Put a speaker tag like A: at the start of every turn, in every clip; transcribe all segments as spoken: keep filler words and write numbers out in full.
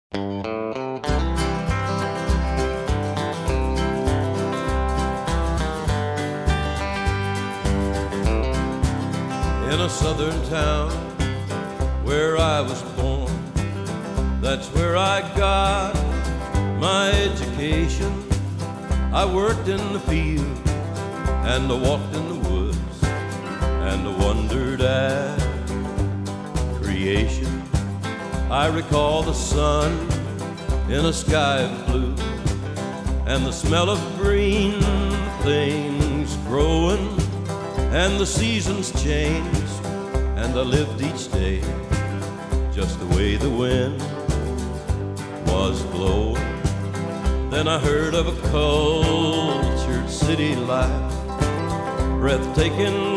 A: In a southern town where I was born, that's where I got my education. I worked in the field and I walked in the woods and I wondered at creation. I recall the sun in a sky of blue and the smell of green things growing, and the seasons changed, and I lived each day just the way the wind was blowing. Then I heard of a cultured city life, breathtaking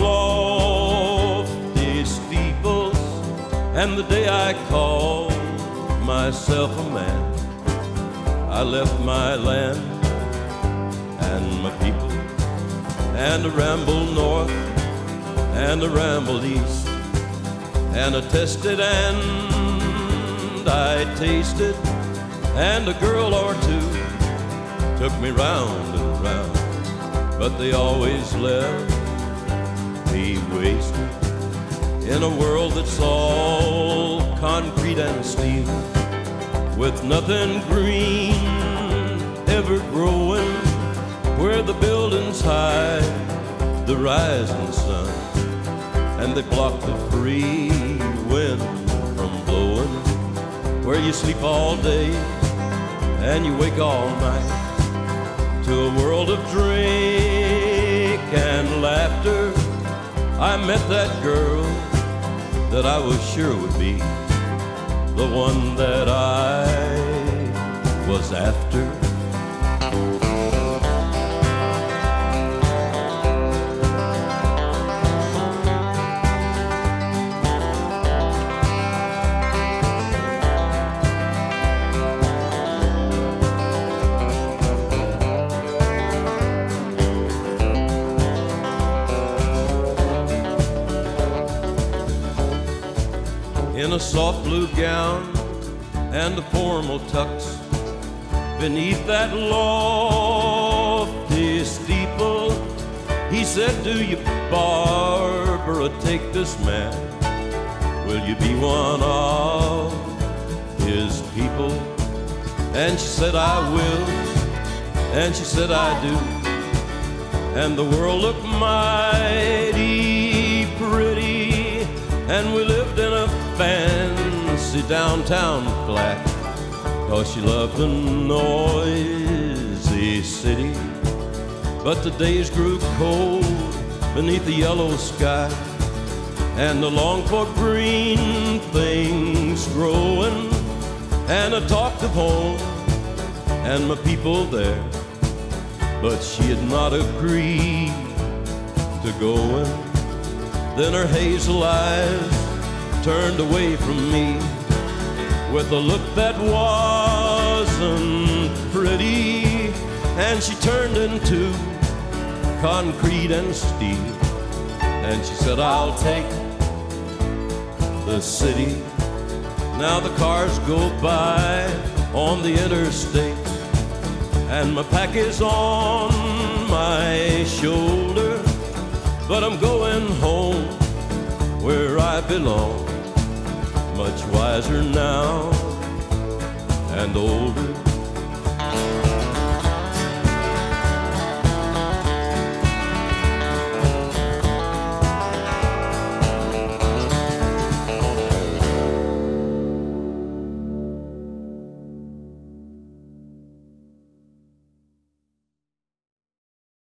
A: lofty steeples, and the day I called myself a man, I left my land and my people, and I rambled north and I rambled east, and I tested and I tasted, and a girl or two took me round and round, but they always left me wasted in a world that's all concrete and steel, with nothing green ever growing, where the buildings hide the rising sun, and they block the free wind from blowing, where you sleep all day and you wake all night to a world of drink and laughter. I met that girl that I was sure would be the one that I was after. In a soft blue gown and a formal tux, beneath that lofty steeple, he said, "Do you, Barbara, take this man? Will you be one of his people?" And she said, "I will," and she said, "I do." And the world looked mighty pretty, and we lived in a fancy downtown flat, 'cause she loved the noisy city. But the days grew cold beneath the yellow sky, and I longed for green things growing, and I talked of home and my people there, but she had not agreed to go in. Then her hazel eyes turned away from me with a look that wasn't pretty, and she turned into concrete and steel, and she said, "I'll take the city." Now the cars go by on the interstate, and my pack is on my shoulder, but I'm going home where I belong, much wiser now and older.